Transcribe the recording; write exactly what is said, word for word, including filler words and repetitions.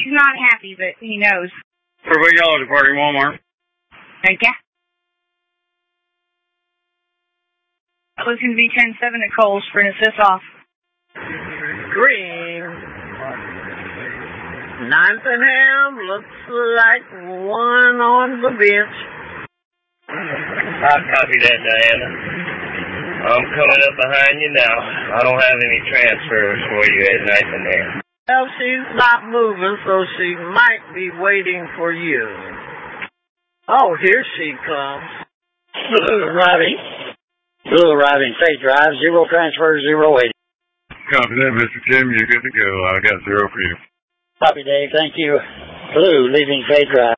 He's not happy, but he knows. Perfect yellow departing Walmart. Okay. Looking V ten seven at Coles for an assist off. Green. Nottingham looks like one on the bench. I copy that, Diana. I'm coming up behind you now. I don't have any transfers for you at Nottingham. Well, she's not moving, so she might be waiting for you. Oh, here she comes. Blue arriving. Blue arriving. Freight drive. Zero transfer, zero waiting. Copy that, Mister Tim. You're good to go. I got zero for you. Copy, Dave. Thank you. Blue leaving freight drive.